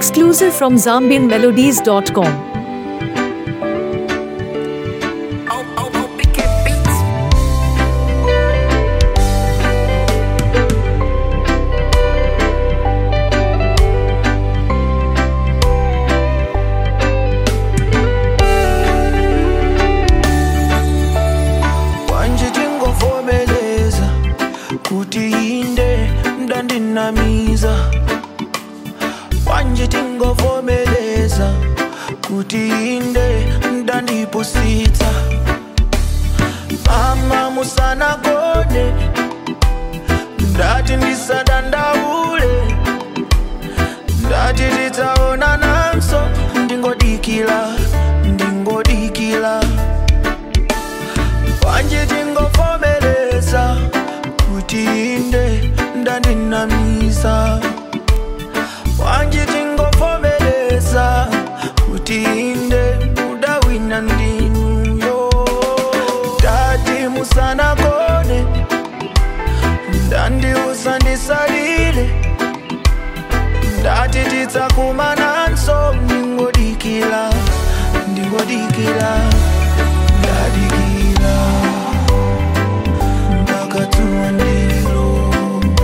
Exclusive from ZambianMelodies.com. Kutinde mdandinamiza wanje tingovomeleza kutinde mdandipusita mama musana gone ndati ndisadandaule ndati titaona nanso ndingodikila wanje tingovomeleza kutinde mdandinamiza wanje tingovomeleza kutinde mudawina ndinuyo tati musana gone ndandiusa ndisalile ndati titakumananso ndingodikila ndadikila mpaka ndilo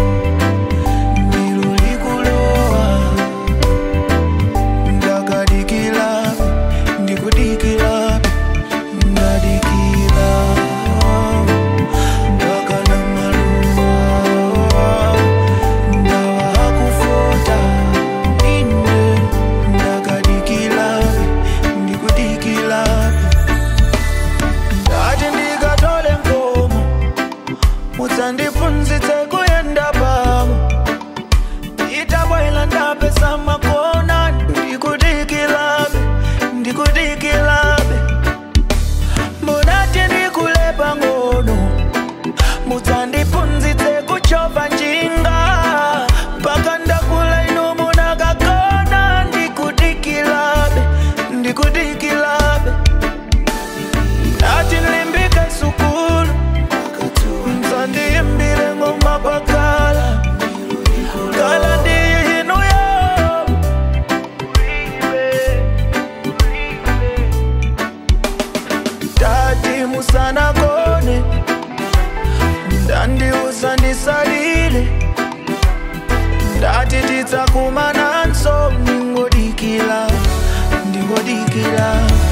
likuloa ndakadikila ndikudikila ndadikila mpaka na maluwa ndawa kufota ine ndakadikila ndikudikila ndati ndikatole nkomo mutandifunzitse kuyenda pamo itabwela ndapesa makona ndikudikilabe munati ndikulepa ngono mutandifunzitse kuchova njinga paka ndakula ino munakakona ndikudikilabe ndati nlimbike sukulu msandiimbile ngoma pakala kala ndiye inuyo tati musana gone ndandiusa ndisalile ndati titakumananso ndingodikila